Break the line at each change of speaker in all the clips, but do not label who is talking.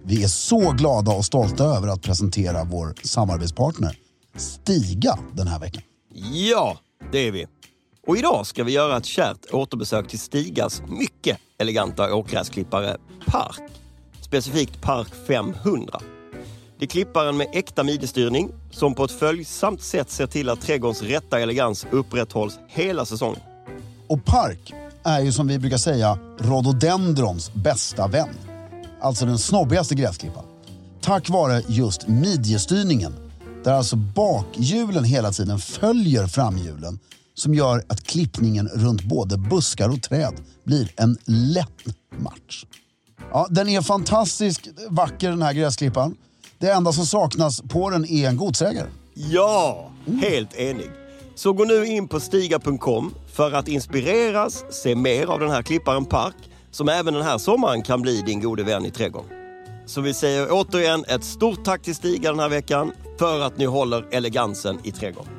Vi är så glada och stolta över att presentera vår samarbetspartner Stiga den här veckan.
Ja, det är vi. Och idag ska vi göra ett kärt återbesök till Stigas mycket eleganta åkgräsklippare Park. Specifikt Park 500. Det är klipparen med äkta midjestyrning som på ett följsamt sätt ser till att trädgårdens rätta elegans upprätthålls hela säsongen.
Och Park är ju som vi brukar säga rhododendrons bästa vän. Alltså den snobbigaste gräsklippan. Tack vare just midjestyrningen, där alltså bakhjulen hela tiden följer framhjulen, som gör att klippningen runt både buskar och träd blir en lätt match. Ja, den är fantastiskt vacker den här gräsklippan. Det enda som saknas på den är en godsägare.
Ja, helt enig. Så gå nu in på stiga.com för att inspireras, se mer av den här klipparen Park, som även den här sommaren kan bli din gode vän i trädgården. Så vi säger återigen ett stort tack till Stiga den här veckan för att ni håller elegansen i trädgården.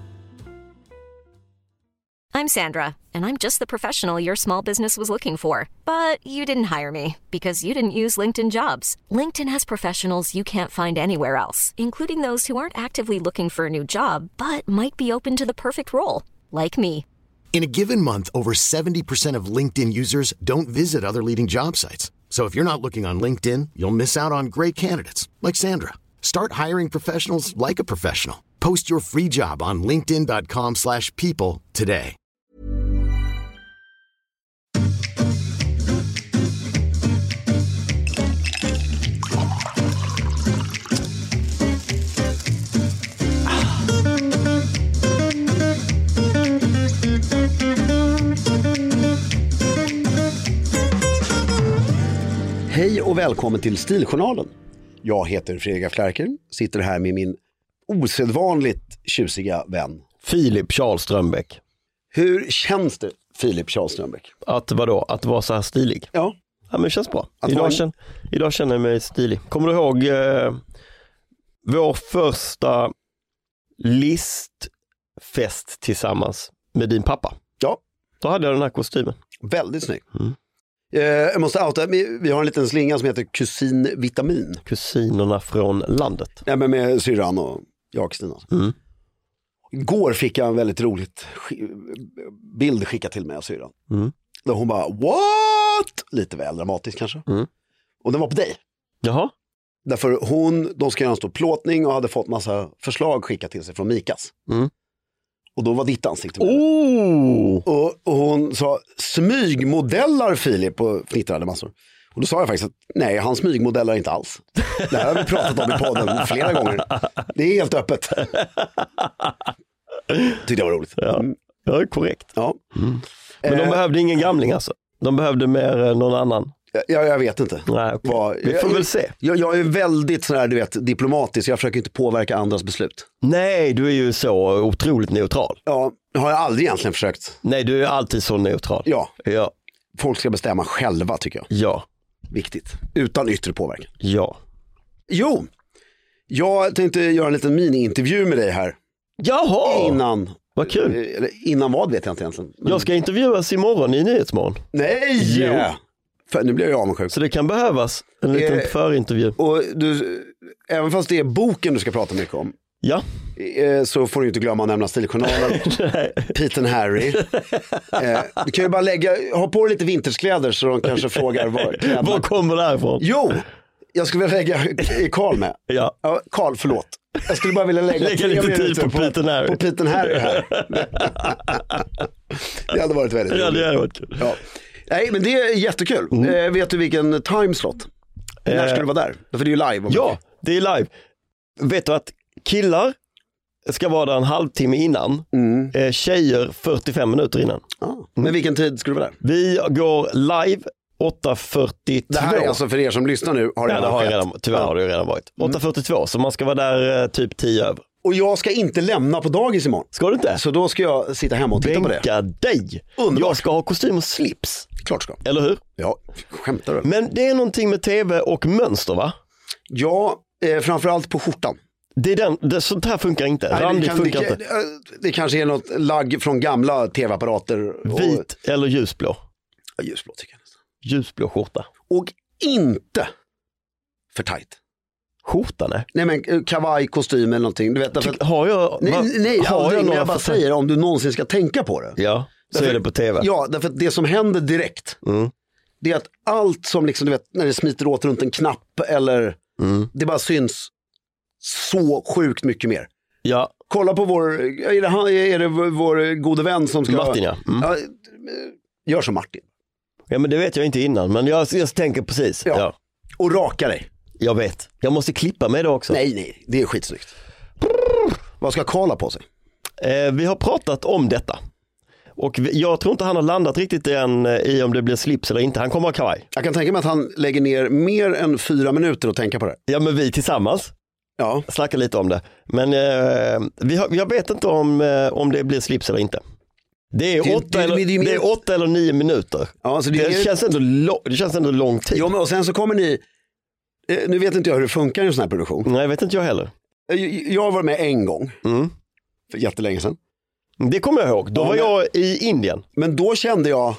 I'm Sandra, and I'm just the professional your small business was looking for. But you didn't hire me because you didn't use LinkedIn Jobs. LinkedIn has professionals you can't find anywhere else, including those who aren't actively looking for a new job, but might be open to the perfect role, like me.
In a given month, over 70% of LinkedIn users don't visit other leading job sites. So if you're not looking on LinkedIn, you'll miss out on great candidates like Sandra. Start hiring professionals like a professional. Post your free job on linkedin.com/people today.
Hej och välkommen till Stiljournalen. Jag heter Fredrik Flärker, sitter här med min osedvanligt tjusiga vän
Filip Charles Strömbäck.
Hur känns det, Filip Charles Strömbäck?
Att vadå? Att vara så här stilig?
Ja.
Ja, men det känns bra.
Att
Idag känner jag mig stilig. Kommer du ihåg vår första listfest tillsammans med din pappa?
Ja.
Då hade jag den här kostymen.
Väldigt snygg. Jag måste outa, vi har en liten slinga som heter Kusin Vitamin.
Kusinerna från landet.
Ja, men med syrran och jag och Kristina. Igår fick jag en väldigt roligt bild skickad till mig av syrran. Där hon bara, what? Lite väl dramatiskt kanske. Och den var på dig.
Jaha.
Därför de ska göra en stor plåtning och hade fått massa förslag skickat till sig från Mikas. Och då var ditt ansikte med. Och hon sa, smygmodellar Filip, och fnittrade massor. Och då sa jag faktiskt att nej, han smygmodellar inte alls. Det här har vi pratat om i podden flera gånger. Det är helt öppet. Tyckte jag var roligt.
Ja, det är korrekt.
Ja.
Men de behövde ingen gamling alltså. De behövde mer någon annan.
Jag vet inte.
Nej, vi får väl se.
Jag är väldigt sån här, du vet, diplomatisk. Jag försöker inte påverka andras beslut.
Nej, du är ju så otroligt neutral.
Ja, har jag aldrig egentligen försökt.
Nej, du är alltid så neutral.
Ja.
Ja.
Folk ska bestämma själva, tycker jag.
Ja.
Viktigt. Utan yttre påverkan.
Ja.
Jo, jag tänkte göra en liten mini-intervju med dig här.
Jaha!
Innan.
Vad kul.
Eller innan vad vet jag inte egentligen. Men...
Jag ska intervjuas imorgon i Nyhetsmorgon.
Nej!
Jo.
För nu blir jag avundsjuk.
Så det kan behövas en liten förintervju.
Och du, även fast det är boken du ska prata mycket om.
Ja.
Så får du inte glömma att nämna Stiljournalen. Pete and Harry. Du kan ju bara ha på dig lite vinterskläder så de kanske frågar
var kommer det här ifrån?
Jo, jag skulle vilja lägga Carl med.
Ja.
Carl, förlåt. Jag skulle bara vilja lägga
lite tid på Pete and Harry.
På Pete and Harry här. Det hade varit väldigt roligt.
Ja, det hade varit kul.
Ja. Nej, men det är jättekul. Vet du vilken timeslot? När ska du vara där? För det är ju live.
Ja, det är live. Vet du att killar ska vara där en halvtimme innan. Tjejer 45 minuter innan.
Men vilken tid ska du vara där?
Vi går live 8:42.
Det här är alltså för er som lyssnar nu.
Tyvärr har det redan varit. 8:42, så man ska vara där typ 10 över.
Och jag ska inte lämna på dagis imorgon.
Ska du inte?
Så då ska jag sitta hemma och titta på det.
Bänka dig.
Underbart.
Jag ska ha kostym och slips.
Klart ska.
Eller hur?
Ja, skämtar du?
Men det är någonting med tv och mönster, va?
Ja, framförallt på skjortan.
Sånt här funkar inte. Randigt funkar inte.
Det kanske är något lagg från gamla tv-apparater.
Vit eller ljusblå?
Ja, ljusblå tycker jag.
Ljusblå skjorta.
Och inte för tajt.
Skjorta, nej.
Nej men kavaj, kostym eller någonting. Du vet, därför,
Har jag...
nej
har
aldrig, men jag bara
för...
säger om du någonsin ska tänka på det.
Ja, så
därför,
är det på tv.
Ja, därför att det som händer direkt, det är att allt som liksom, du vet, när det smiter åt runt en knapp eller det bara syns så sjukt mycket mer.
Ja.
Kolla på är det vår gode vän som ska...
Martin, ja.
Ja, gör som Martin.
Ja, men det vet jag inte innan, men jag tänker precis.
Ja.
Ja.
Och raka dig.
Jag vet. Jag måste klippa mig då också.
Nej, det är skitsnyggt. Vad ska Karl ha på sig?
Vi har pratat om detta. Och jag tror inte han har landat riktigt än i om det blir slips eller inte. Han kommer ha kavaj.
Jag kan tänka mig att han lägger ner mer än 4 minuter att tänka på det.
Ja, men vi tillsammans snackar lite om det. Men jag vet inte om det blir slips eller inte. Det är 8 eller 9 minuter. Ja, alltså det känns ändå lång tid.
Ja, men och sen så kommer ni... Nu vet inte jag hur det funkar i en sån här produktion.
Nej, vet inte jag heller.
Jag var med en gång. För jättelänge sedan.
Det kommer jag ihåg. Då var jag i Indien.
Men då kände jag...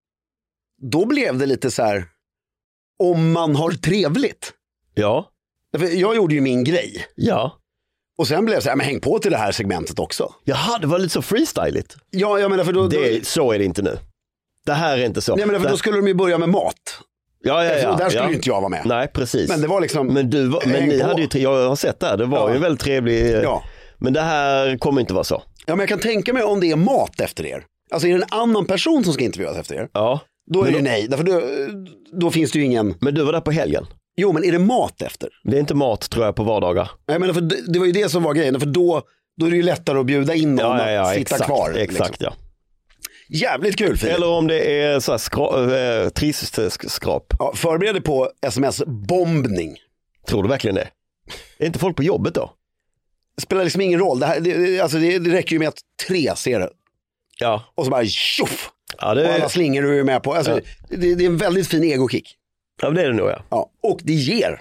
Då blev det lite så här... Om man har trevligt.
Ja.
Jag gjorde ju min grej.
Ja.
Och sen blev det så här, men häng på till det här segmentet också.
Jaha, det var lite så freestyligt.
Ja, jag menar för
så är det inte nu. Det här är inte så.
Nej, men då skulle de ju börja med mat.
Ja.
Och där skulle ju inte jag vara med.
Nej, precis.
Men det var liksom...
Men ni hade ju, jag har sett det här, det var ju en väldigt trevlig...
Ja.
Men det här kommer inte vara så.
Ja, men jag kan tänka mig om det är mat efter er. Alltså är det en annan person som ska intervjuas efter er?
Ja.
Då är det nej, därför då finns det ju ingen...
Men du var där på helgen.
Jo, men är det mat efter?
Det är inte mat, tror jag, på vardagar.
Nej, men för det var ju det som var grejen, för då är det ju lättare att bjuda in någon att sitta kvar.
Exakt,
liksom.
ja.
Jävligt kul, Filip.
Eller om det är så här trisskrap.
Ja, förbered dig på sms-bombning.
Tror du verkligen det? Är inte folk på jobbet då?
Det spelar liksom ingen roll. Det räcker ju med att 3 ser det.
Ja.
Och så bara tjoff!
Ja,
och alla slingor du är med på. Alltså, det är en väldigt fin egokick.
Ja, det är det nog, ja.
Ja. Och det ger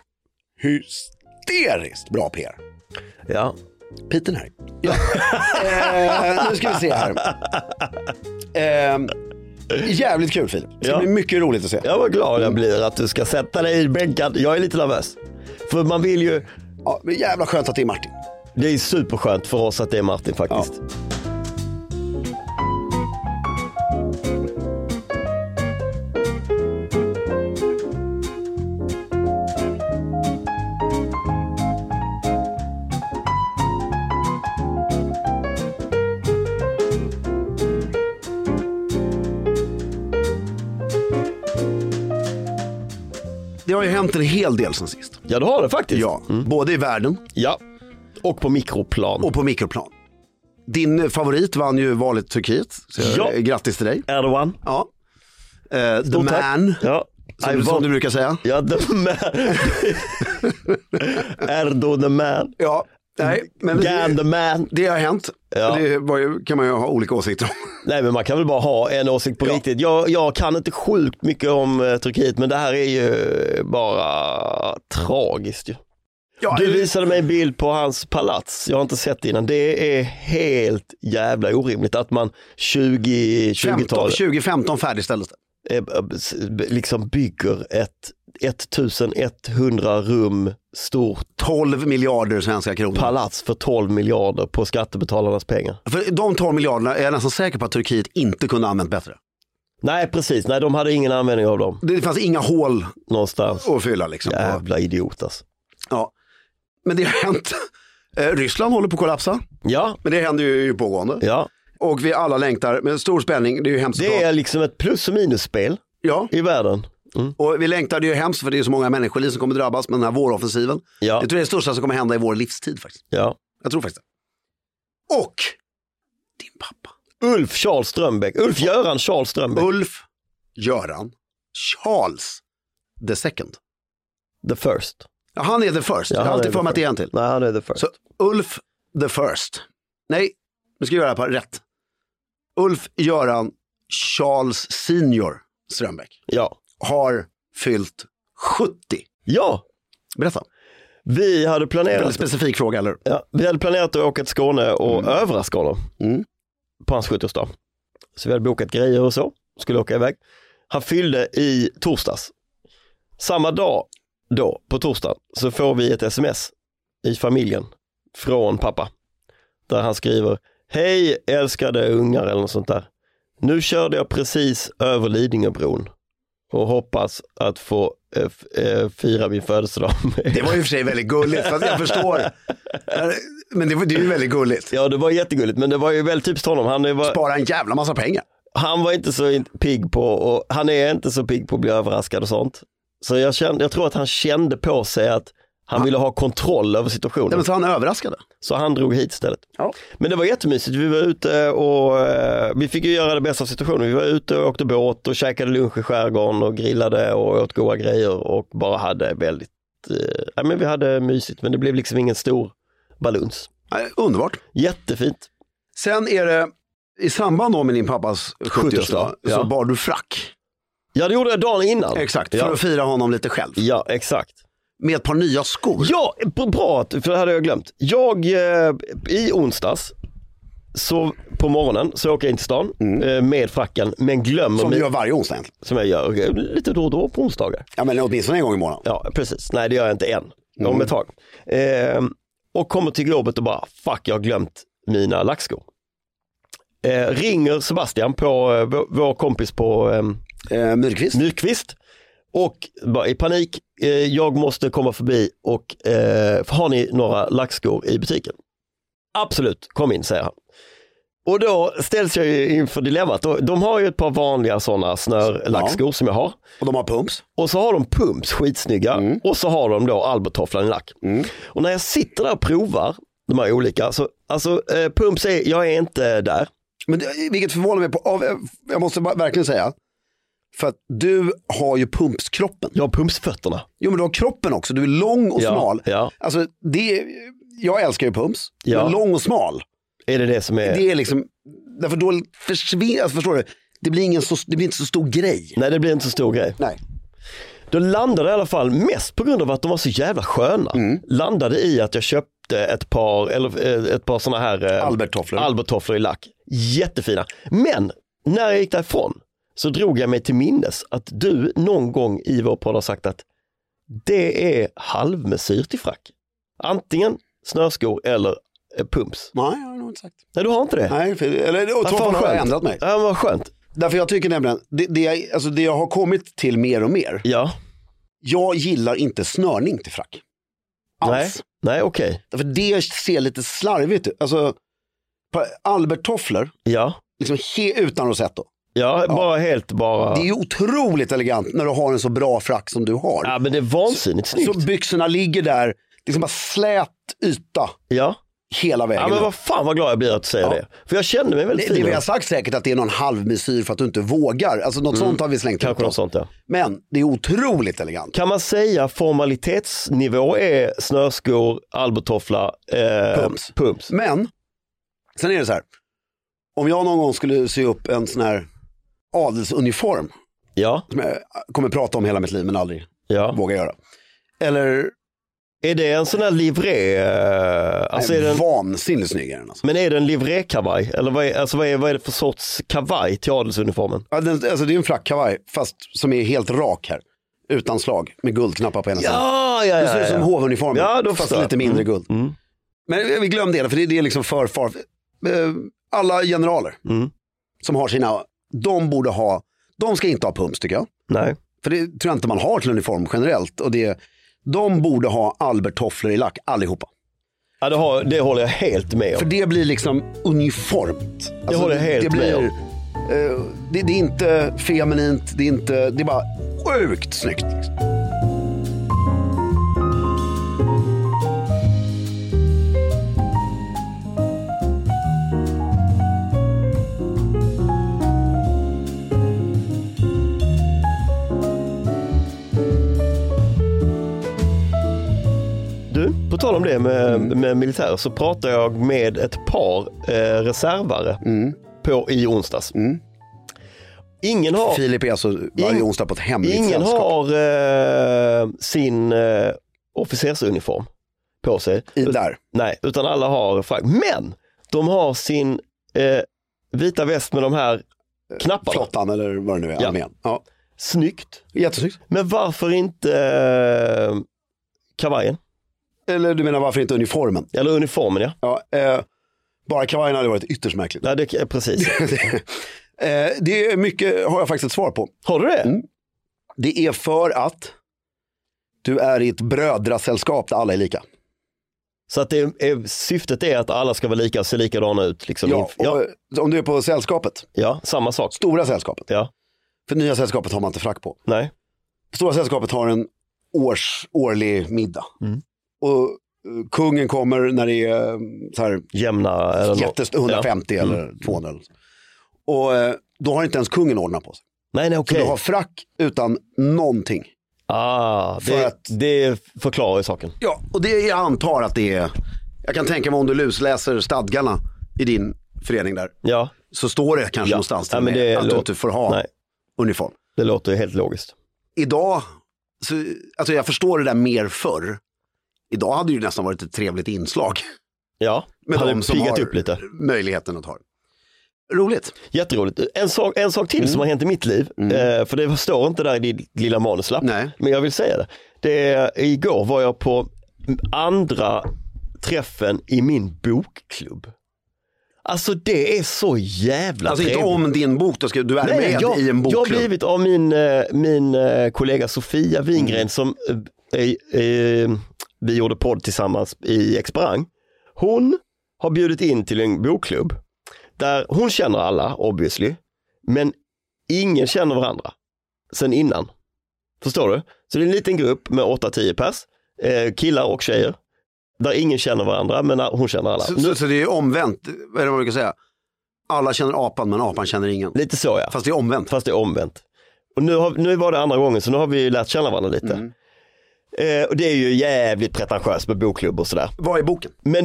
hysteriskt bra PR.
Ja.
Piten här. Ja. Nu ska vi se här. Jävligt kul, Filip. Det ska bli mycket roligt att se.
Jag var glad jag blir att du ska sätta dig i bänken. Jag är lite nervös. För man vill ju...
Ja, men jävla skönt att det är Martin.
Det är superskönt för oss att det är Martin faktiskt. Ja.
Det har ju hänt en hel del sen sist.
Ja, det har det faktiskt.
Ja, både i världen.
Ja, och på mikroplan.
Och på mikroplan. Din favorit vann ju valet i Turkiet. Så grattis till dig.
Erdogan.
Ja. The man.
Ja.
Som du brukar säga.
Ja, the man. Erdo the man.
Ja. Nej, men
the man.
Det har hänt.
Ja.
Det kan man ju ha olika åsikter om.
Nej, men man kan väl bara ha en åsikt på riktigt. Jag kan inte sjukt mycket om Turkiet, men det här är ju bara tragiskt ju. Ja, du visade mig en bild på hans palats. Jag har inte sett det innan. Det är helt jävla orimligt att man
2015 färdigställdes det.
Liksom bygger ett 1100 rum stort
12 miljarder svenska kronor
palats för 12 miljarder på skattebetalarnas pengar.
För de 12 miljarderna är jag nästan säker på att Turkiet inte kunde använt bättre.
Nej, precis. Nej, de hade ingen användning av dem.
Det fanns inga hål
någonstans
att fylla liksom.
Jävla idiot alltså.
Ja, men det har hänt. Ryssland håller på att kollapsa.
Ja.
Men det händer ju pågående.
Ja.
Och vi alla längtar med stor spänning. Det är ju hemskt.
Det är liksom ett plus- och minusspel i världen. Mm.
Och vi längtar, det är ju hemskt för det är så många människor som kommer drabbas med den här våroffensiven. Ja. Jag tror det är det största som kommer hända i vår livstid faktiskt.
Ja.
Jag tror faktiskt det. Och din pappa.
Ulf-Göran Charles Strömbäck.
Ulf-Göran Charles the second.
The first.
Ja, han är the first. Jag har alltid för mig att det är en till.
Nej, han är the first.
Så Ulf the first. Nej, nu ska jag göra det på rätt. Ulf-Göran Charles senior Strömbäck.
Ja.
Har fyllt 70.
Ja.
Berätta.
Vi hade planerat...
Väldigt specifik fråga, eller?
Ja, vi hade planerat att åka till Skåne och överraska honom på hans 70-årsdag. Så vi hade bokat grejer och så. Skulle åka iväg. Han fyllde i torsdags. Samma dag då, på torsdagen, så får vi ett sms i familjen från pappa. Där han skriver: hej älskade ungar eller något sånt där. Nu körde jag precis över Lidingöbron och hoppas att få fira min födelsedag.
Det var ju för sig väldigt gulligt, för att jag förstår. Men det är ju väldigt gulligt.
Ja, det var jättegulligt, men det var ju väldigt typiskt honom.
Spara en jävla massa pengar.
Han var inte så pigg på, och han är inte så pigg på att bli överraskad och sånt. Så jag tror att han kände på sig att han ville ha kontroll över situationen.
Ja, men så han överraskade.
Så han drog hit istället.
Ja.
Men det var jättemysigt. Vi var ute och vi fick ju göra det bästa av situationen. Vi var ute och åkte båt och käkade lunch i skärgården och grillade och åt goda grejer och bara hade väldigt, men vi hade mysigt, men det blev liksom ingen stor baluns.
Underbart.
Jättefint.
Sen är det i samband med din pappas 70-årsdag så bar du frack.
Ja, det gjorde jag dagen innan.
Exakt, för att fira honom lite själv.
Ja, exakt.
Med ett par nya skor.
Ja, bra, för det hade jag glömt. Jag, i onsdags, så på morgonen så åker jag in till stan med fracken, men glömmer...
Som du gör varje onsdag egentligen.
Som jag gör lite då och då på onsdagar.
Ja, men åtminstone en gång i månaden.
Ja, precis. Nej, det gör jag inte än. Om ett tag. Och kommer till jobbet och bara, fuck, jag har glömt mina lackskor. Ringer Sebastian på vår kompis på Myrkvist. Och bara i panik, jag måste komma förbi och har ni några lackskor i butiken? Absolut, kom in, säger han. Och då ställs jag inför dilemmat. De har ju ett par vanliga sådana snörlackskor som jag har.
Och de har pumps.
Och så har de pumps, skitsnygga. Och så har de då Albertofflan i lack. Och när jag sitter där och provar de här olika, så alltså pumps jag är inte där.
Men vilket förvånar mig på, jag måste verkligen säga, för att du har ju pumpskroppen.
Jag har pumpsfötterna.
Jo, men du har kroppen också, du är lång och smal.
Ja.
Alltså, jag älskar ju pumps, men lång och smal.
Är det som är...
Det är liksom, därför då försvinner, alltså, förstår du, det blir inte så stor grej.
Nej, det blir inte så stor grej.
Nej.
Då landade i alla fall, mest på grund av att de var så jävla sköna, landade i att jag köpte ett par sådana här Albertofflor i lack. Jättefina. Men när jag gick därifrån så drog jag mig till minnes att du någon gång i vår podd har sagt att det är halvmesyr till frack. Antingen snörskor eller pumps.
Nej, jag har nog inte sagt.
Nej, du har inte det?
Nej, jag har ändrat mig.
Ja, vad skönt.
Därför jag tycker nämligen, det jag har kommit till mer och mer.
Ja.
Jag gillar inte snörning till frack. Alls.
Nej, okej.
Därför det ser lite slarvigt ut. Alltså, Albertofflor, liksom utan rosett.
Ja, bara.
Det är ju otroligt elegant när du har en så bra frack som du har.
Ja, men det är vansinnigt snyggt.
Så byxorna ligger där, liksom bara slät yta.
Ja.
Hela vägen.
Ja, men vad fan vad glad jag blir att säga det. För jag känner mig väldigt fin.
Det vi har sagt säkert att det är någon halvmesyr för att du inte vågar. Alltså något sånt har vi slängt
kanske något sånt, ja.
Men det är otroligt elegant.
Kan man säga formalitetsnivå är snörskor, albertoffla, pumps.
Men sen är det så här. Om jag någon gång skulle sy upp en sån här adelsuniform.
Ja.
Som jag kommer prata om hela mitt liv men aldrig vågar göra. Eller...
Är det en sån här livré? Alltså är det
vansinnigt snygg är den alltså.
Men är det en livrékavaj? Eller vad är det för sorts kavaj till adelsuniformen?
Ja, det är en frackkavaj fast som är helt rak här. Utan slag med guldknappar på ena sidan. Det ser ut som hovuniformen fast lite mindre guld. Men vi glömde det för det är liksom alla generaler som har sina, de ska inte ha pumps tycker jag.
Nej.
För det tror jag inte man har till uniform generellt och de borde ha Albertofflor i lack allihopa.
Ja, det håller jag helt med om.
För det blir liksom uniformt.
Det håller jag helt med om.
Det är inte feminint, det är bara sjukt snyggt. Liksom.
På tal om det med militär så pratar jag med ett par reservare i onsdags. Ingen har...
Filip är alltså varje onsdag på ett hemligt
ingen
sällskap.
Har sin officersuniform på sig.
Där?
Nej, utan alla har frack. Men de har sin vita väst med de här knapparna.
Flottan eller vad det nu är.
Ja. Snyggt.
Jättesnyggt.
Men varför inte kavajen?
Eller du menar varför inte uniformen?
Eller uniformen, ja.
Ja, bara kavajen hade varit ytterst märkligt.
Ja, det är precis.
Det är mycket, har jag faktiskt ett svar på.
Har du det?
Mm. Det är för att du är i ett brödrasällskap där alla är lika.
Så att syftet är att alla ska vara lika och se likadana ut. Liksom.
Ja, om du är på sällskapet.
Ja, samma sak.
Stora sällskapet.
Ja.
För nya sällskapet har man inte frack på.
Nej.
Stora sällskapet har en årlig middag. Och kungen kommer när det är så här
jämna eller
150 eller 200. Och då har inte ens kungen ordnat på sig.
Nej, okej.
Så du har frack utan någonting.
Det förklarar ju saken.
Ja, och jag antar att det är... Jag kan tänka mig om du lusläser stadgarna i din förening där.
Ja.
Så står det kanske någonstans till med att du inte får ha uniform.
Det låter helt logiskt.
Idag, alltså jag förstår det där mer förr. Idag hade det ju nästan varit ett trevligt inslag.
Ja,
med de som har
upp lite.
Möjligheten att ha det. Roligt.
Jätteroligt. En sak till som har hänt i mitt liv. För det står inte där i din lilla manuslapp.
Nej.
Men jag vill säga det. Igår var jag på andra träffen i min bokklubb. Alltså det är så jävla
alltså
trevligt.
Inte om din bok, du är med i en bokklubb.
Jag har blivit av min kollega Sofia Wingren som vi gjorde podd tillsammans i Exparang. Hon har bjudit in till en bokklubb där hon känner alla, obviously, men ingen känner varandra sen innan. Förstår du? Så det är en liten grupp med 8-10 pers, killar och tjejer, där ingen känner varandra, men hon känner alla.
Så det är omvänt, vad är det man brukar säga? Alla känner apan, men apan känner ingen.
Lite så, ja.
Fast det är omvänt.
Och nu var det andra gången, så nu har vi lärt känna varandra lite. Och det är ju jävligt pretentiöst med bokklubb och sådär.
Vad är boken?
Men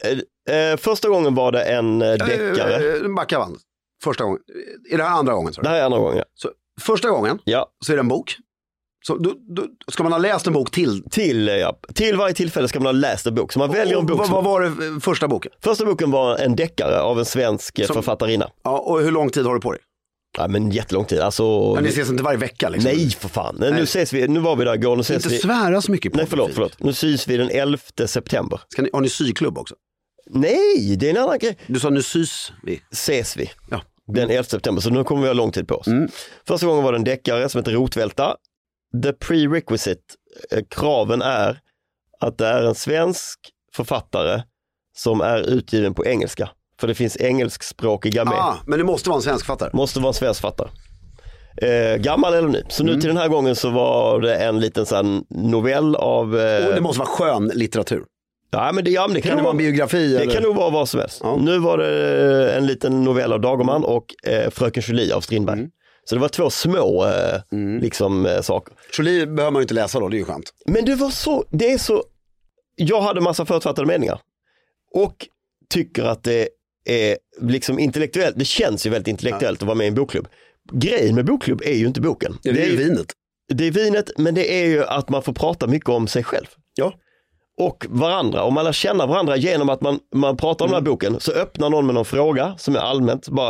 första gången var det en deckare.
Backa vann. Första gången. Är det här andra gången?
Det här är andra gången, ja.
Så första gången så är det en bok. Så ska man ha läst en bok till?
Till varje tillfälle ska man ha läst en bok. Så man väljer en bok.
Vad var det första boken?
Första boken var en deckare av en svensk författarinna.
Ja, och hur lång tid har du på dig?
Ja, men jättelång tid. Alltså,
men ni ses inte varje vecka liksom?
Nej, för fan. Nu var vi där igår.
Inte svära så mycket på.
Nej, förlåt. Nu sys vi den 11 september.
Har ni syklubb också?
Nej, det är en annan grej.
Du sa nu sys vi.
Ses vi.
Ja.
Den 11 september, så nu kommer vi ha lång tid på oss. Första gången var det en deckare som heter Rotvälta. The prerequisite, kraven är att det är en svensk författare som är utgiven på engelska. För det finns engelskspråkiga med.
Men det måste vara en svensk författare.
Måste vara en svensk författare. Gammal eller ny. Så nu till den här gången så var det en liten sån novell av...
Och det måste vara skön litteratur.
Ja, men det kan
det vara en biografi?
Det kan nog vara vad som helst. Ja. Nu var det en liten novell av Dagerman och Fröken Julie av Strindberg. Så det var två små saker.
Julie behöver man ju inte läsa då, det är ju skönt.
Men det är så, jag hade massa förutfattade meningar. Och tycker att det är liksom intellektuellt, det känns ju väldigt intellektuellt att vara med i en bokklubb. Grejen med bokklubb är ju inte boken.
Det är ju vinet.
Det är vinet, men det är ju att man får prata mycket om sig själv.
Ja.
Och varandra, om man lär känna varandra genom att man pratar om den här boken, så öppnar någon med någon fråga som är allmänt bara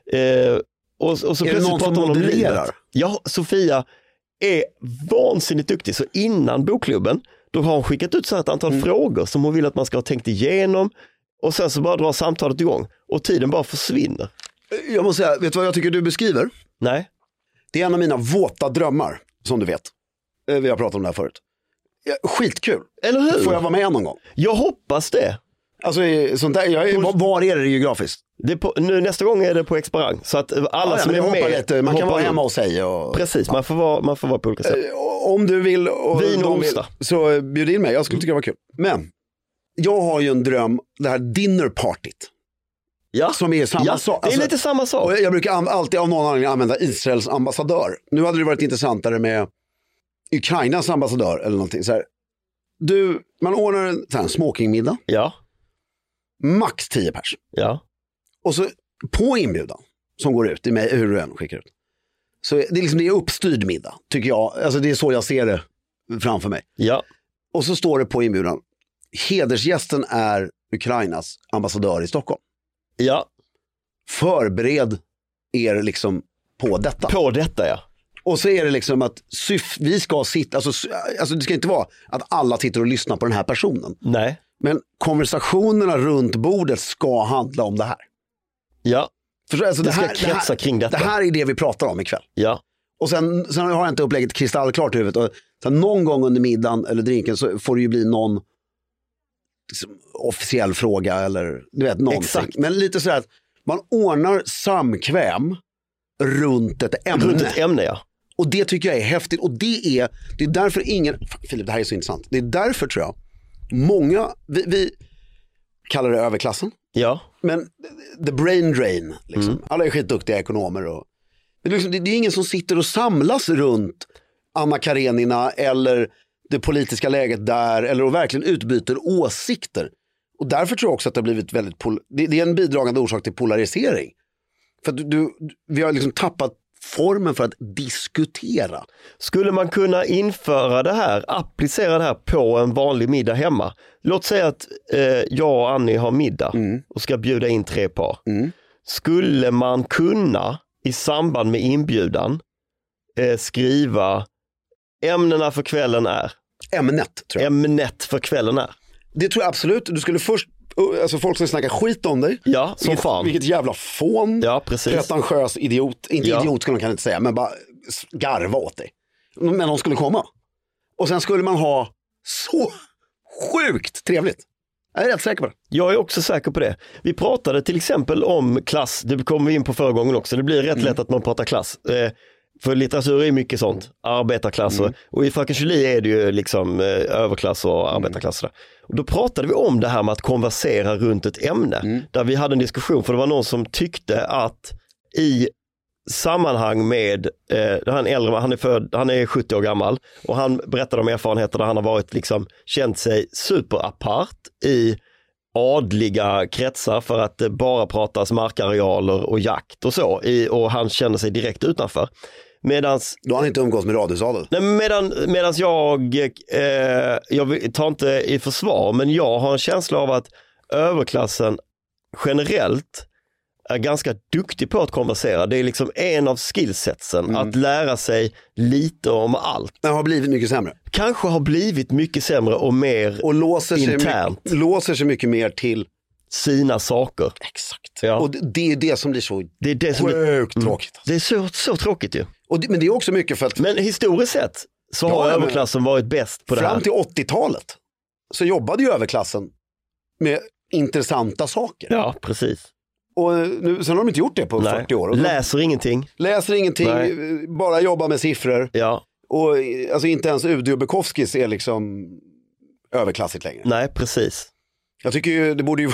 och så
är det någon som modererar?
Ja, Sofia är vansinnigt duktig, så innan bokklubben då har hon skickat ut så ett antal frågor som hon vill att man ska ha tänkt igenom, och sen så bara drar samtalet igång och tiden bara försvinner.
Jag måste säga, vet du vad jag tycker du beskriver?
Nej.
Det är en av mina våta drömmar, som du vet. Vi har pratat om det här förut. Skitkul.
Eller hur?
Får jag vara med någon gång?
Jag hoppas det.
Alltså sånt där, var är det geografiskt?
Nu nästa gång är det på Exparang, så att alla som är med
lite, man kan vara hemma hos sig och,
precis, man får vara på olika sätt.
Om du vill och
vin och
vill, så bjud in mig, jag skulle tycka det var kul. Men jag har ju en dröm, det här dinnerpartyt.
Ja.
Som är samma sak.
Det är lite samma sak.
Och jag brukar alltid av någon anledning använda Israels ambassadör. Nu hade det varit intressantare med Ukrainas ambassadör eller någonting så här. Man ordnar en smokingmiddag.
Ja.
Max 10 pers.
Ja.
Och så på inbjudan som går ut i mig, hur du än skickar ut. Så det är liksom, det är uppstyrd middag, tycker jag. Alltså det är så jag ser det framför mig.
Ja.
Och så står det på inbjudan: hedersgästen är Ukrainas ambassadör i Stockholm.
Ja.
Förbered er liksom på detta.
På detta, ja.
Och så är det liksom att vi ska sitta, alltså det ska inte vara att alla sitter och lyssnar på den här personen.
Nej.
Men konversationerna runt bordet ska handla om det här.
Ja,
alltså
det ska kretsa kring detta.
Det här är det vi pratar om ikväll.
Ja.
Och sen har jag inte upplägget kristallklart i huvudet. Och sen någon gång under middagen eller drinken så får det ju bli någon liksom, officiell fråga eller du vet någonting.
Exakt.
Men lite så här att man ordnar samkväm runt ett ämne.
Runt ett ämne, ja.
Och det tycker jag är häftigt. Och det är därför Filip, det här är så intressant. Det är därför tror jag många, vi kallar det överklassen.
Ja.
Men the brain drain, liksom. Alla är skitduktiga ekonomer. Men liksom, det är ingen som sitter och samlas runt Anna Karenina eller det politiska läget där. Eller och verkligen utbyter åsikter. Och därför tror jag också att det har blivit väldigt det är en bidragande orsak till polarisering. För att vi har liksom tappat formen för att diskutera.
Skulle man kunna införa det här, applicera det här på en vanlig middag hemma? Låt säga att jag och Annie har middag och ska bjuda in 3 par. Skulle man kunna i samband med inbjudan skriva ämnena för kvällen är?
Ämnet, tror jag.
Ämnet för kvällen är.
Det tror jag absolut. Du skulle först, alltså folk som snackar skit om dig.
Ja, som fan.
Vilket jävla fån.
Ja, precis.
Pretentiös idiot. Inte idiot skulle man kan inte säga, men bara garva åt dig. Men de skulle komma. Och sen skulle man ha så sjukt trevligt. Jag är rätt säker på det.
Jag är också säker på det. Vi pratade till exempel om klass. Det kommer vi in på förra gången också. Det blir rätt lätt att man pratar klass. För litteratur är mycket sånt. Arbetarklass. Och i Fröken Julie är det ju liksom överklass och arbetarklass. Och då pratade vi om det här med att konversera runt ett ämne. Där vi hade en diskussion. För det var någon som tyckte att i sammanhang med han är äldre, han är 70 år gammal. Och han berättade om erfarenheter där han har varit liksom känt sig superapart i adliga kretsar för att det bara pratas markarealer och jakt och så. Och han känner sig direkt utanför.
Då har han inte umgås med radhusadel.
Medan jag tar inte i försvar, men jag har en känsla av att överklassen generellt är ganska duktig på att konversera. Det är liksom en av skillsetsen, att lära sig lite om allt.
Det har blivit mycket sämre.
Kanske har blivit mycket sämre och mer
och
internt.
Låser sig mycket mer till
sina saker.
Exakt.
Ja.
Och det är det som blir så
sjukt
tråkigt.
Det är så tråkigt ju.
Men det är också mycket för att...
Men historiskt sett så har överklassen varit bäst på det här.
Fram till 80-talet så jobbade ju överklassen med intressanta saker.
Ja, precis.
Och sen har de inte gjort det på 40 år.
Läser ingenting.
Nej. Bara jobbar med siffror.
Ja.
Och alltså inte ens UD och Bukowskis är liksom överklassigt längre.
Nej, precis.
Jag tycker ju, det borde ju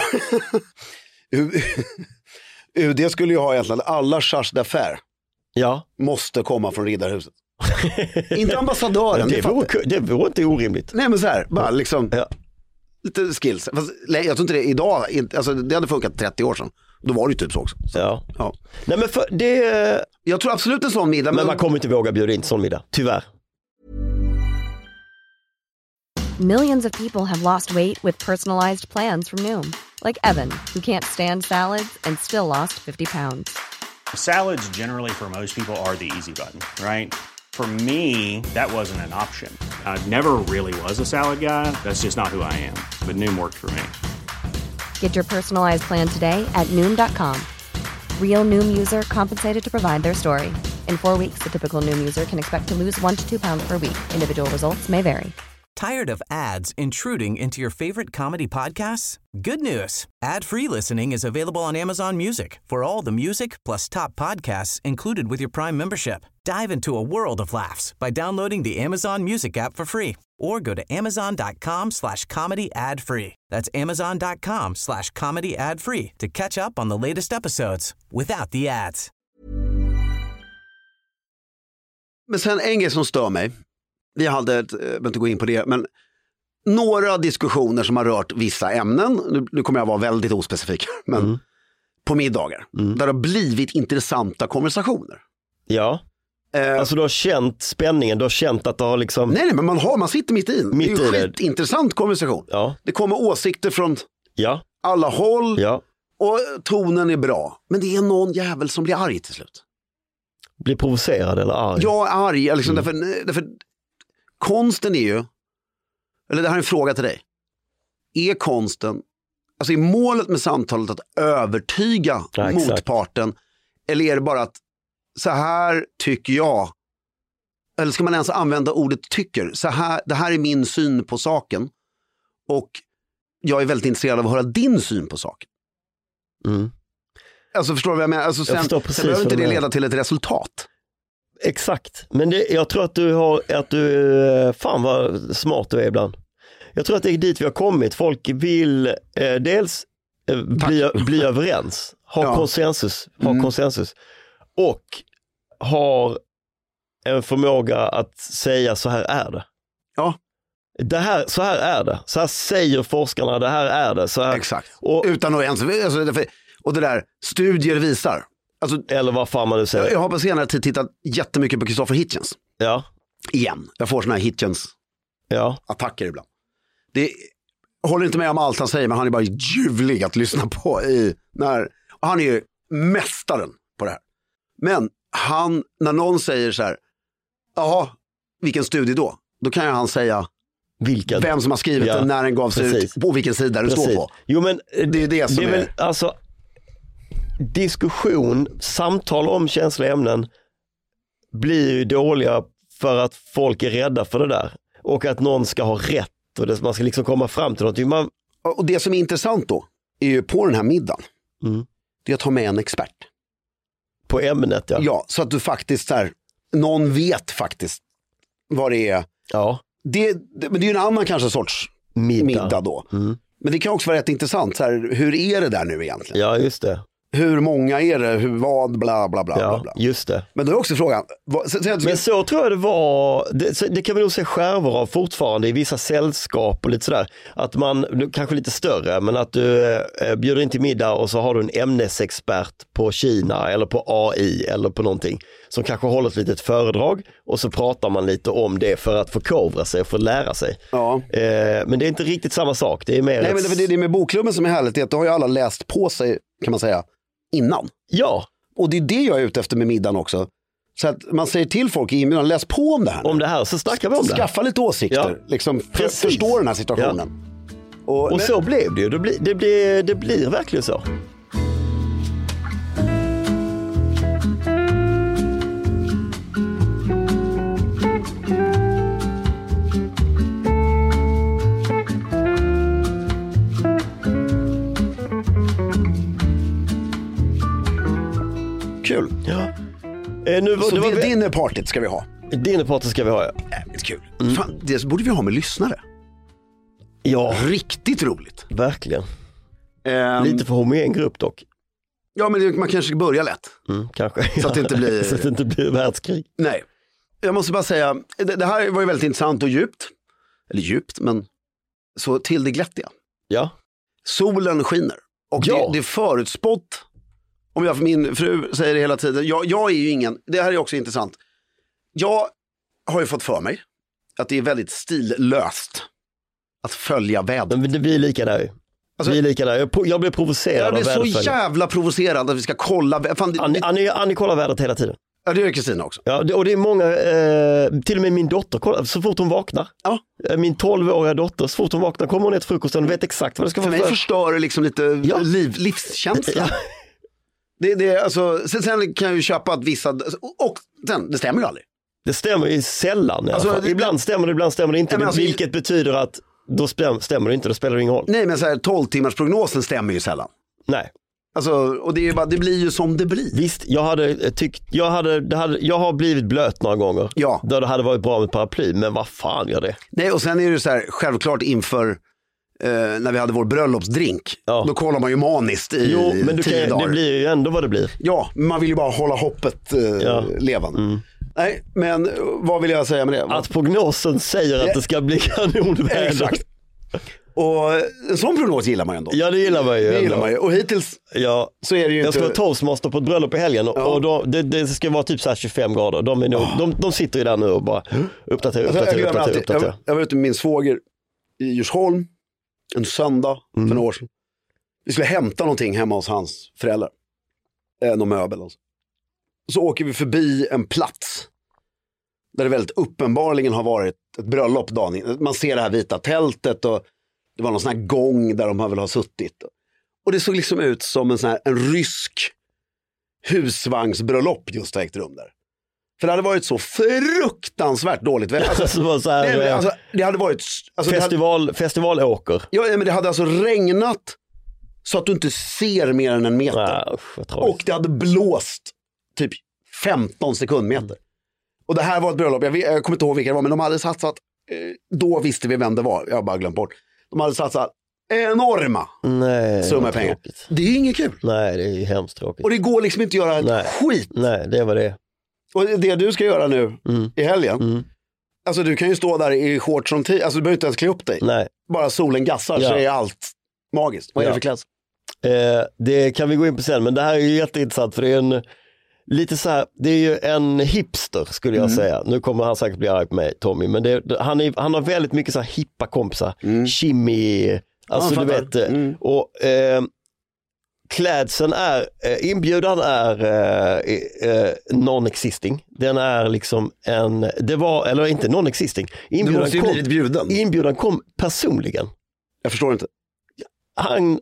UD skulle ju ha egentligen alla charge d'affaires.
Ja.
Måste komma från Riddarhuset. Inte ambassadören.
Det vore inte orimligt.
Nej, men så här, bara liksom lite skills. Fast, jag tror inte det idag, alltså det hade funkat 30 år sedan. Då var det ju typ så också. Så. Ja.
Nej, men för det...
Jag tror absolut en sån middag.
Men man kommer inte våga bjuda in sån middag, tyvärr.
Millions of people have lost weight with personalized plans from Noom. Like Evan, who can't stand salads and still lost 50 pounds.
Salads generally for most people are the easy button, right? For me, that wasn't an option. I never really was a salad guy. That's just not who I am. But Noom worked for me.
Get your personalized plan today at Noom.com. Real Noom user compensated to provide their story. In 4 weeks, the typical Noom user can expect to lose 1 to 2 pounds per week. Individual results may vary.
Tired of ads intruding into your favorite comedy podcasts? Good news. Ad-free listening is available on Amazon Music for all the music plus top podcasts included with your Prime membership. Dive into a world of laughs by downloading the Amazon Music app for free or go to amazon.com/comedy ad-free. That's amazon.com/comedy ad-free to catch up on the latest episodes without the ads.
Men sen en grej som stör mig. Vi hade, jag behöver inte gå in på det, men några diskussioner som har rört vissa ämnen, nu kommer jag vara väldigt ospecifik, men på middagar, där det har blivit intressanta konversationer.
Ja, alltså du har känt spänningen, du har känt att det har liksom...
Nej, men man sitter mitt i. Det är ju skitintressant konversation.
Ja.
Det kommer åsikter från alla håll och tonen är bra. Men det är någon jävel som blir arg till slut.
Blir provocerad eller arg?
Jag är arg, liksom, därför konsten är ju, eller det här är en fråga till dig. Är konsten, alltså är målet med samtalet att övertyga motparten, eller är det bara att så här tycker jag, eller ska man ens använda ordet tycker, så här, det här är min syn på saken och jag är väldigt intresserad av att höra din syn på saken. Alltså förstår du vad jag menar? Alltså, sen behöver inte det leda till ett resultat.
Exakt, men jag tror att du fan vad smart du är ibland. Jag tror att det är dit vi har kommit. Folk vill dels bli överens, ha konsensus och har en förmåga att säga så här är det.
Ja.
Så här är det. Så här säger forskarna, det här är det. Så här.
Exakt. Och, utan att ens, alltså, och det där, studier visar. Alltså,
eller vad fan man nu säger.
Jag har på senare tid tittat jättemycket på Christopher Hitchens.
Ja.
Igen. Jag får såna här Hitchens-attacker ibland. Det håller inte med om allt han säger, men han är bara ljuvlig att lyssna på. Och han är ju mästaren på det här. Men när någon säger så här, jaha, vilken studie då? Då kan ju han säga vem som har skrivit den, när den gavs ut, på vilken sida den står på.
Jo, men
det är det som
är väl, alltså, diskussion, samtal om känsliga ämnen blir ju dåliga för att folk är rädda för det där. Och att någon ska ha rätt och man ska liksom komma fram till något.
Och det som är intressant då är ju på den här middagen. Det är att ha med en expert.
På ämnet, ja.
Ja, så att du faktiskt så här, någon vet faktiskt vad det är.
Ja.
Men det är ju en annan kanske sorts middag då. Men det kan också vara rätt intressant. Så här, hur är det där nu egentligen?
Ja, just det.
Hur många är det? Vad? Bla, bla, bla,
ja,
bla.
Just det.
Men då är också frågan.
Men så tror jag det var. Det kan vi nog se skärvor av fortfarande i vissa sällskap och lite sådär. Att man, kanske lite större, men att du bjuder in till middag och så har du en ämnesexpert på Kina eller på AI eller på någonting som kanske håller ett litet föredrag och så pratar man lite om det för att förkovra sig och för att lära sig.
Ja.
Men det är inte riktigt samma sak. Det är mer
men det är med bokklubben som är härligt, är att då har ju alla läst på sig, kan man säga, innan.
Ja.
Och det är det jag är ute efter med middagen också. Så att man säger till folk i inbjudan, läs på om det här.
Om det här, så snackar vi om det.
Skaffa lite åsikter. Ja. Liksom, förstå den här situationen.
Ja. Och så blev det ju. Det blir verkligen så.
Kul.
Ja.
Så dinnerpartyt ska vi ha.
Dinnerpartyt ska vi ha, ja.
Jävligt kul. Fan, det borde vi ha med lyssnare.
Ja.
Riktigt roligt.
Verkligen. Lite för homogen grupp dock.
Ja, men man kanske ska börja lätt.
Kanske.
Så att det inte blir...
så att det inte blir världskrig.
Nej. Jag måste bara säga, det här var ju väldigt intressant och djupt. Eller djupt, men så till det glättiga.
Ja.
Solen skiner. Och det är förutspått. Om jag för min fru säger det hela tiden. Jag är ju ingen, det här är också intressant. Jag har ju fått för mig att det är väldigt stillöst att följa vädret.
Men det blir lika där ju. Alltså, jag blir provocerad av väderfölj.
Jag blir så jävla provocerad att vi ska kolla.
Annie kollar vädret hela tiden.
Ja, det gör Kristina också.
Ja, och det är många, till och med min dotter kollar, så fort hon vaknar. Ja. Min 12-åriga dotter, så fort hon vaknar kommer hon ner till frukosten och vet exakt vad det ska vara.
För mig förstör det liksom lite livskänsla. Ja. Det alltså, sen kan jag ju köpa att vissa, och sen, det stämmer ju aldrig.
Det stämmer ju sällan. Alltså, ibland stämmer det, ibland stämmer det inte. Men vilket betyder att då stämmer det inte, då spelar det ingen roll.
Nej, men så här 12-timmars prognosen stämmer ju sällan.
Nej.
Alltså, och det är ju bara, det blir ju som det blir.
Visst, jag har blivit blöt några gånger.
Ja.
Där det hade varit bra med paraply, men vad fan gör det?
Nej, och sen är det så här, självklart inför när vi hade vår bröllopsdrink, då kollar man ju maniskt i 10 dagar.
Det blir ju ändå vad det blir.
Ja, man vill ju bara hålla hoppet levande. Nej, men vad vill jag säga med det?
Att prognosen säger att det ska bli kanonväder.
Exakt. Och en sån prognos gillar man ju ändå.
Ja, det gillar man ju.
Det gillar man ju. Och hittills så är det ju
jag
inte...
ska vara toastmaster på ett bröllop i helgen och då, det ska vara typ så här 25 grader. De sitter ju där nu och bara uppdatera.
Jag var ute med min svåger i Djursholm en söndag för några år sedan. Vi skulle hämta någonting hemma hos hans föräldrar. Någon möbel. Alltså. så åker vi förbi en plats där det väldigt uppenbarligen har varit ett bröllop dagen. Man ser det här vita tältet och det var någon sån här gång där de väl har suttit. Och det såg liksom ut som en rysk husvagnsbröllop just har ägt rum där. För det hade varit så fruktansvärt dåligt väder. Det hade varit...
Festivalåker.
Ja, men det hade alltså regnat så att du inte ser mer än en meter. Och det hade blåst typ 15 sekundmeter. Och det här var ett bröllop, jag kommer inte ihåg vilka det var, men de hade satsat, då visste vi vem det var, jag har bara glömt bort. De hade satsat enorma summor pengar. Tråkigt. Det är inget kul.
Nej, det är hemskt tråkigt.
Och det går liksom inte att göra ett skit.
Nej, det var det.
Och det du ska göra nu i helgen, alltså du kan ju stå där i shorts som alltså du behöver inte ens klä upp dig.
Nej.
Bara solen gassar så är allt magiskt. Vad är det för klädsel?
Det kan vi gå in på sen, men det här är ju jätteintressant för det är lite så här, det är ju en hipster skulle jag säga. Nu kommer han säkert bli arg på mig, Tommy, men han har väldigt mycket så här hippa kompisar. Chimmy, alltså du vet. Och klädseln är, inbjudan är non-existing. Den är liksom eller inte non-existing. Inbjudan kom personligen.
Jag förstår inte.
Han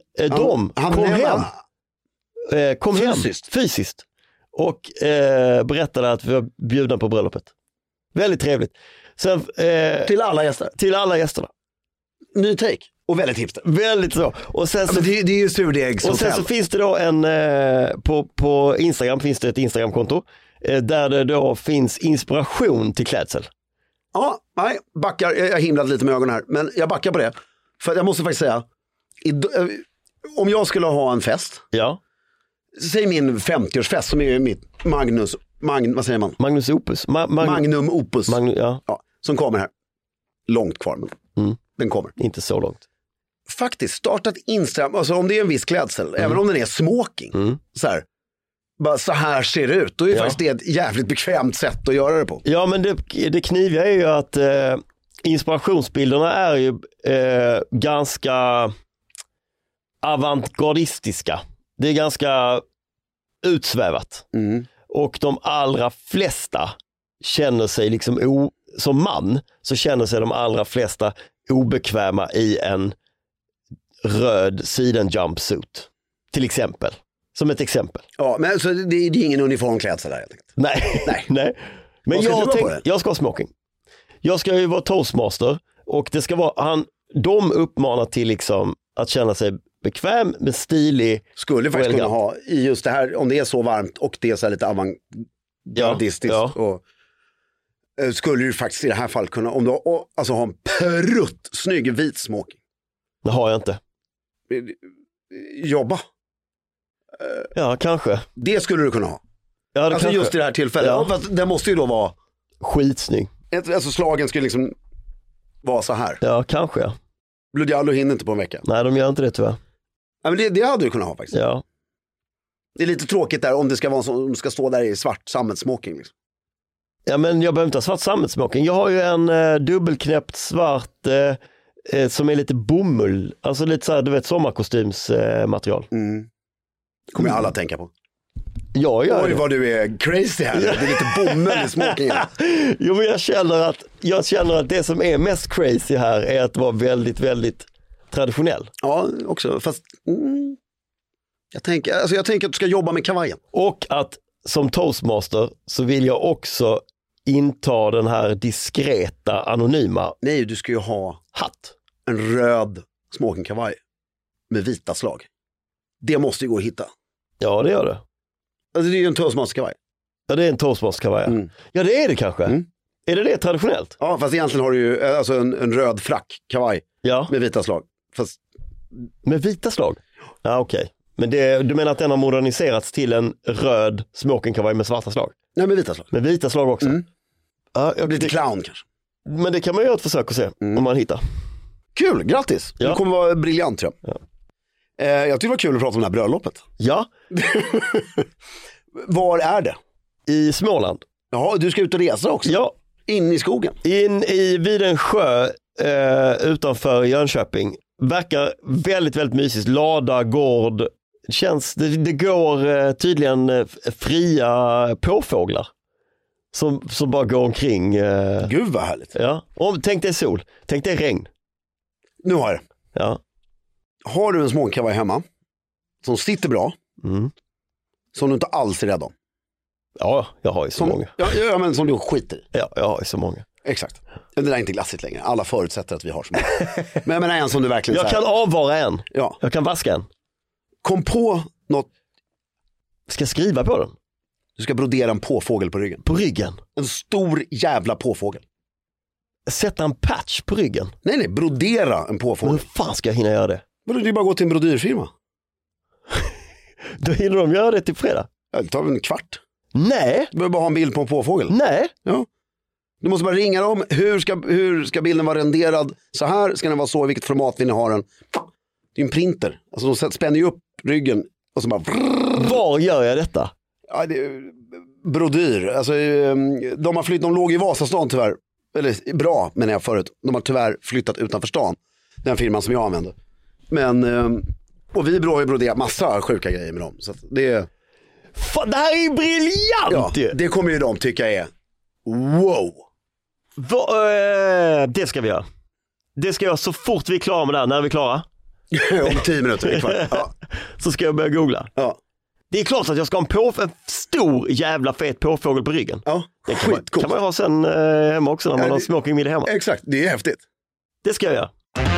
kom hem fysiskt. Och berättade att vi var bjudna på bröllopet. Väldigt trevligt. Sen,
till alla gäster?
Till alla gästerna.
Ny take. Och väldigt hipster.
Väldigt så. Och sen så
det är ju surdegshotel.
Och sen så finns det då på Instagram finns det ett Instagramkonto där det då finns inspiration till klädsel.
Ja, nej, backar. Jag himlade lite med ögonen här. Men jag backar på det. För jag måste faktiskt säga, om jag skulle ha en fest.
Ja.
Säg min 50-årsfest som är mitt vad säger man?
Magnus Opus.
Magnum Opus. Ja, som kommer här. Långt kvar, men den kommer.
Inte så långt.
Faktiskt, startat Instagram, alltså om det är en viss klädsel, även om den är smoking, så här ser det ut. Då är faktiskt det ett jävligt bekvämt sätt att göra det på.
Ja, men det kniviga är ju att inspirationsbilderna är ju ganska avantgardistiska. Det är ganska utsvävat. Och de allra flesta känner sig liksom som man så känner sig de allra flesta obekväma i en röd siden jumpsuit. Till exempel. Som ett exempel.
Ja, men alltså, det är ingen uniformklädsel där helt enkelt.
Nej. Men jag ska ha smoking. Jag ska ju vara toastmaster och det ska vara de uppmanar till liksom att känna sig bekväm men stilig.
Skulle faktiskt kunna ha i just det här, om det är så varmt och det är så här lite avantgardistiskt och skulle du faktiskt i det här fallet kunna, om du alltså ha en prutt snygg vit smoking.
Det har jag inte.
Jobba.
Ja, kanske.
Det skulle du kunna ha.
Ja,
alltså kanske. Just i det här tillfället.
Ja.
Fast det måste ju då vara
skitsnygg.
Alltså slagen skulle liksom vara så här.
Ja, kanske.
Bloody Allo hinner inte på en vecka.
Nej, de gör inte det tyvärr.
Ja, men det hade du kunnat ha faktiskt.
Ja.
Det är lite tråkigt där om det ska vara som ska stå där i svart sammetsmoking liksom.
Ja, men jag behöver inte ha svart sammetsmoking. Jag har ju en dubbelknäppt svart som är lite bomull. Alltså lite så här, du vet, sommarkostymsmaterial.
Kommer jag alla tänka på.
Ja,
oj, vad du är crazy här. Det är lite bomull i smokingen.
Jo, men jag känner att det som är mest crazy här är att vara väldigt, väldigt traditionell.
Ja, också. Fast jag tänker att du ska jobba med kavajen.
Och att som toastmaster så vill jag också inta den här diskreta, anonyma.
Nej, du ska ju ha
hatt.
En röd smokingkavaj med vita slag. Det måste ju gå att hitta.
Ja, det gör det.
Alltså, det är ju en toastmasterkavaj.
Ja, det är en toastmasterkavaj. Ja, det är det kanske. Är det traditionellt?
Ja, fast egentligen har du ju alltså en röd frackkavaj med vita slag. Fast...
Med vita slag? Ja, okej. Men du menar att den har moderniserats till en röd smokingkavaj med svarta slag?
Nej, med vita slag.
Med vita slag också?
Ja, lite clown kanske.
Men det kan man göra ett försök att se om man hittar.
Kul, grattis. Ja. Det kommer vara briljant, tror jag. Ja. Jag tycker det var kul att prata om det här bröllopet.
Ja.
Var är det?
I Småland.
Ja, du ska ut och resa också.
Ja.
In i skogen.
Vid en sjö utanför Jönköping. Verkar väldigt, väldigt mysigt. Lada, gård, Det går tydligen fria påfåglar som bara går omkring.
Gud vad härligt.
Ja. Tänk dig sol, tänk dig regn.
Nu har jag det.
Ja.
Har du en småkavaj hemma som sitter bra, som du inte alls är rädd om?
Ja, jag har ju så många.
Ja, men som du skiter i.
Ja, jag har ju så många.
Exakt. Det där är inte glassigt längre. Alla förutsätter att vi har så många. Men jag menar en som du verkligen...
Jag kan avvara en.
Ja.
Jag kan vaska en.
Kom på något...
Ska jag skriva på den?
Du ska brodera en påfågel på ryggen.
På ryggen?
En stor jävla påfågel.
Sätta en patch på ryggen?
Nej, brodera en påfågel.
Men hur fan ska jag hinna göra det?
Det är bara att gå till en brodyrfirma.
Då hinner de göra det till fredag.
Ja, det tar väl en kvart.
Nej.
Du behöver bara ha en bild på en påfågel.
Nej.
Ja. Du måste bara ringa dem. Hur ska bilden vara renderad? Så här ska den vara så. I vilket format vill ni ha den? Det är en printer. Alltså de spänner ju upp ryggen. Och så bara...
Var gör jag detta?
Ja, brodyr. Alltså, de låg i Vasastan tyvärr. Eller bra, menar jag förut. De har tyvärr flyttat utanför stan. Den firman som jag använder. Men... Och vi har ju broderat massa sjuka grejer med dem. Så att det...
Fan, det här är ju briljant!
Ja, det kommer ju de tycka är... Wow!
Det ska vi göra. Det ska jag så fort vi är klara med det här. När är vi klara?
Om 10 minuter kvar. Ja.
Så ska jag börja googla.
Ja.
Det är klart att jag ska ha en stor jävla fet påfågel på ryggen.
Ja,
det kan man ha sen hemma också när man har smokingmiddag hemma.
Exakt, det är häftigt.
Det ska jag göra.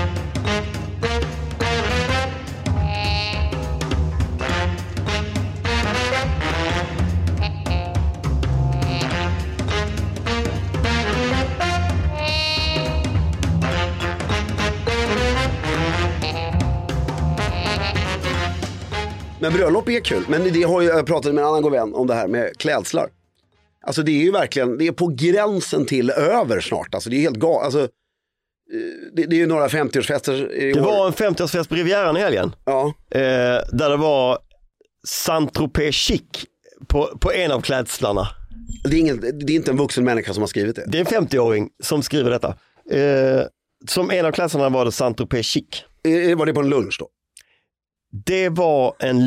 Men bröllop är kul. Men det har jag pratat med en annan god vän om det här med klädslar. Alltså det är ju verkligen, det är på gränsen till över snart. Alltså det är helt galet. Alltså, det är ju några 50-årsfester i år.
Det var en 50-årsfest på Rivieran i helgen.
Ja.
Där det var Saint-Tropez chic på en av klädslarna.
Det är inte en vuxen människa som har skrivit det.
Det är en 50-åring som skriver detta. Som en av klädslarna var det Saint-Tropez chic.
Var det på en lunch då?
Det var en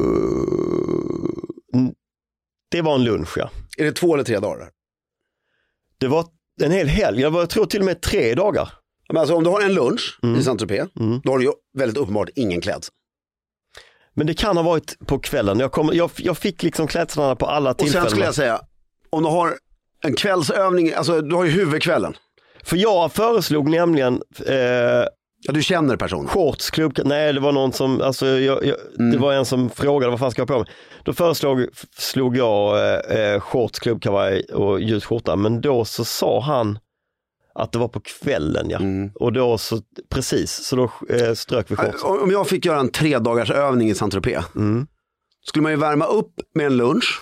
lunch, ja.
Är det 2 eller 3 dagar där?
Det var en hel helg. Jag tror till och med 3 dagar.
Men alltså om du har en lunch i Saint-Tropez, då har du ju väldigt uppenbart ingen klädsel.
Men det kan ha varit på kvällen. Jag fick liksom klädseln på alla tillfällen.
Och sen skulle jag säga, om du har en kvällsövning, alltså du har ju huvudkvällen.
För jag föreslog nämligen...
Ja, du känner personen.
Shortsklubb, nej det var någon som, alltså det var en som frågade vad fan ska jag ha på mig. Då föreslog jag shortsklubbkavaj och ljus skjorta, men då så sa han att det var på kvällen, ja. Och då så, precis, så då strök vi shorts.
Om jag fick göra en 3-dagars övning i Saint-Tropez, skulle man ju värma upp med en lunch.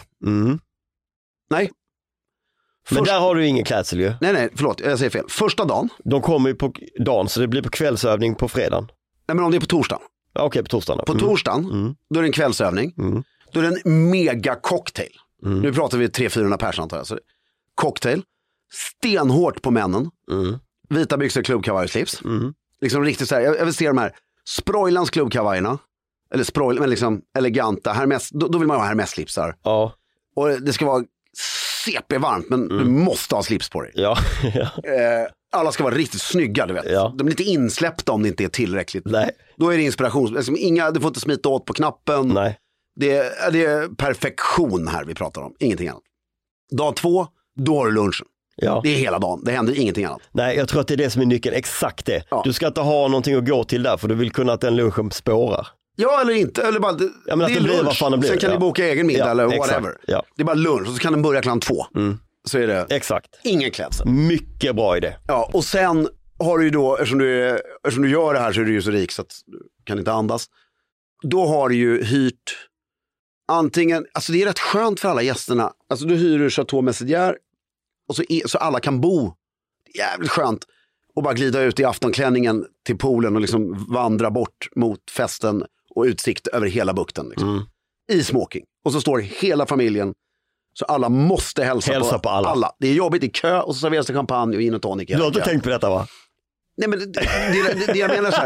Nej.
Men där har du ingen klädsel ju.
Nej, förlåt, jag säger fel. Första dagen.
De kommer ju på dagen, så det blir på kvällsövning på fredagen.
Nej, men om det är på torsdagen.
Ja, okej, på torsdagen.
På torsdagen, då är det en kvällsövning. Då är det en mega cocktail. Nu pratar vi 300-400 personer antar jag. Så cocktail, stenhårt på männen. Vita byxor, klubbkavaj, slips. Liksom riktigt så här, jag vill se de här Sproilans klubbkavajerna. Eller men liksom eleganta Hermes, då vill man ha Hermes-slipsar.
Ja.
Och det ska vara CP-varmt, men du måste ha slips på dig.
Ja.
Alla ska vara riktigt snygga, du vet.
Ja.
De är inte insläppta om det inte är tillräckligt.
Nej.
Då är det inspiration. Liksom du får inte smita åt på knappen.
Nej.
Det är perfektion här vi pratar om. Ingenting annat. Dag 2, då har du lunchen.
Ja.
Det är hela dagen. Det händer ingenting annat.
Nej, jag tror att det är det som är nyckeln. Exakt det. Ja. Du ska inte ha någonting att gå till där, för du vill kunna att den lunchen spårar.
Ja, eller inte. Eller bara, det är lunch. Vad fan det blir. Sen kan ni boka egen middag eller whatever. Ja. Det är bara lunch och så kan den börja klockan 2. Så är det ingen klädsel.
Mycket bra idé.
Ja, och sen har du ju då, eftersom du gör det här så är du ju så rik så att du kan inte andas. Då har du ju hyrt antingen, alltså det är rätt skönt för alla gästerna. Alltså du hyr Chateau Messidier och så alla kan bo. Det är jävligt skönt. Och bara glida ut i aftonklänningen till poolen och liksom vandra bort mot festen och utsikt över hela bukten. Liksom. I smoking. Och så står hela familjen. Så alla måste hälsa på alla. Det är jobbigt i kö och så serveras det champagne och gin och tonic.
Du har inte tänkt på detta, va?
Nej, men det jag menar så här.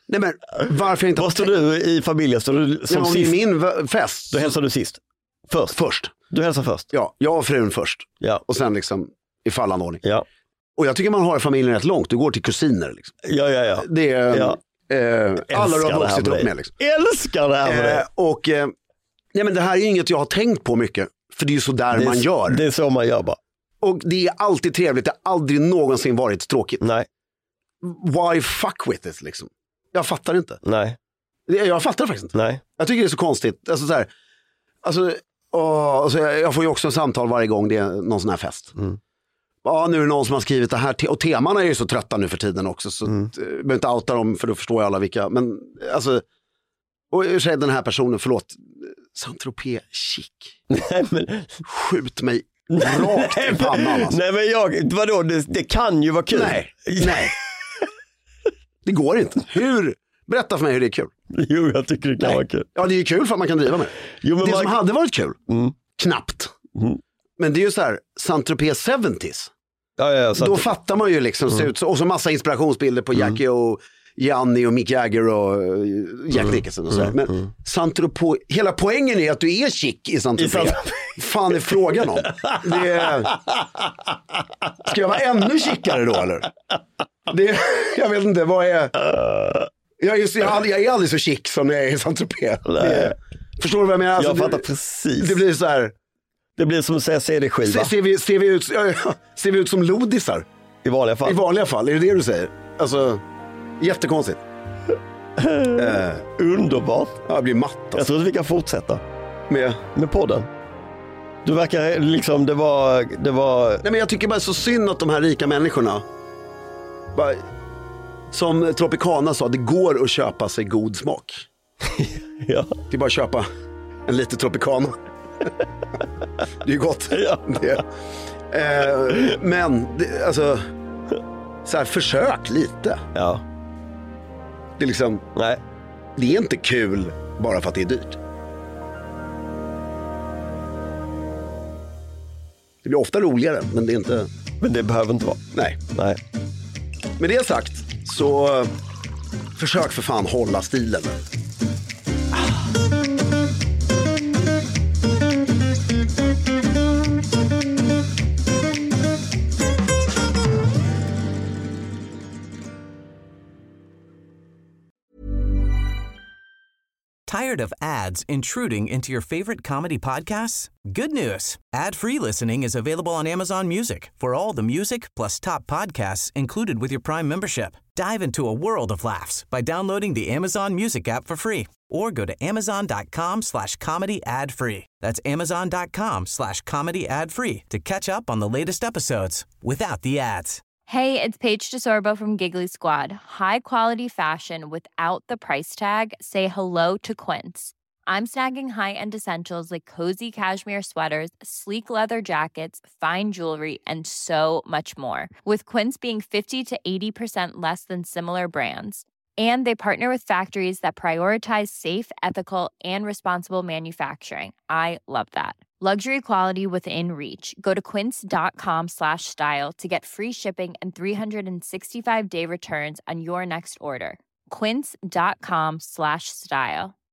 Nej, men varför inte...
Vad står du i familjen? Står du som sist?
I min fest.
Då hälsar du sist. Först. Du hälsar först.
Ja, jag och frun först.
Ja.
Och sen liksom i fallande ordning.
Ja.
Och jag tycker man har familjen rätt långt. Du går till kusiner liksom.
Ja.
Det är...
Ja.
Alla du har vuxit upp med liksom.
Älskar det här med dig.
Och nej, men det här är inget jag har tänkt på mycket. För det är ju så där man gör.
Det är så man gör bara.
Och det är alltid trevligt. Det har aldrig någonsin varit tråkigt.
Nej.
Why fuck with it liksom? Jag fattar inte.
Nej.
Jag fattar faktiskt inte.
Nej.
Jag tycker det är så konstigt. Alltså, så här, alltså, jag får ju också samtal varje gång det är någon sån här fest. Ja, nu är det någon som har skrivit det här. Och teman är ju så trötta nu för tiden också. Så jag behöver inte outa dem för då förstår jag alla vilka. Men alltså, och den här personen, förlåt, Saint-Tropez chic.
Nej, men...
Skjut mig rakt i pannan. Alltså.
Nej, men vadå, det kan ju vara kul.
Nej. Det går inte. Berätta för mig hur det är kul.
Jo, jag tycker det kan vara kul.
Ja, det är ju kul för att man kan driva med det. Men som hade varit kul, knappt. Men det är ju så här, Saint-Tropez 70s.
Ja,
då fattar man ju liksom, ser ut så, och så massa inspirationsbilder på Jackie och Gianni och Mick Jagger och Jack Nicholson och så. Men Saint-Tropez, hela poängen är att du är chic i Saint-Tropez. Fan är frågan om. Ska jag vara ännu chicare då eller? Jag vet inte, vad är... Jag är aldrig så chic som jag är i Saint-Tropez. Förstår du vad jag menar? Alltså,
jag fattar precis.
Det blir så här...
Det blir som att säga CD-skiva.
Ser vi ut som lodisar?
I vanliga fall.
I vanliga fall, är det du säger? Alltså, jättekonstigt.
Underbart.
Ja, jag blir matt alltså.
Jag tror att vi kan fortsätta.
Med
podden. Du verkar liksom, det var...
Nej, men jag tycker bara så synd att de här rika människorna... Bara, som Tropicana sa, det går att köpa sig god smak.
Ja.
Det är bara att köpa en liten Tropicana. Det är ju gott.
Ja.
Men alltså så här, försök lite.
Ja.
Det är liksom,
nej.
Det är inte kul bara för att det är dyrt. Det blir ofta roligare, men det är inte...
Men det behöver inte vara.
Nej. Med det sagt så försök för fan hålla stilen.
Tired of ads intruding into your favorite comedy podcasts? Good news. Ad-free listening is available on Amazon Music for all the music plus top podcasts included with your Prime membership. Dive into a world of laughs by downloading the Amazon Music app for free or go to amazon.com/comedy ad-free. That's amazon.com/comedy ad-free to catch up on the latest episodes without the ads.
Hey, it's Paige DeSorbo from Giggly Squad. High quality fashion without the price tag. Say hello to Quince. I'm snagging high-end essentials like cozy cashmere sweaters, sleek leather jackets, fine jewelry, and so much more. With Quince being 50 to 80% less than similar brands. And they partner with factories that prioritize safe, ethical, and responsible manufacturing. I love that. Luxury quality within reach. Go to quince.com/style to get free shipping and 365-day returns on your next order. Quince.com/style.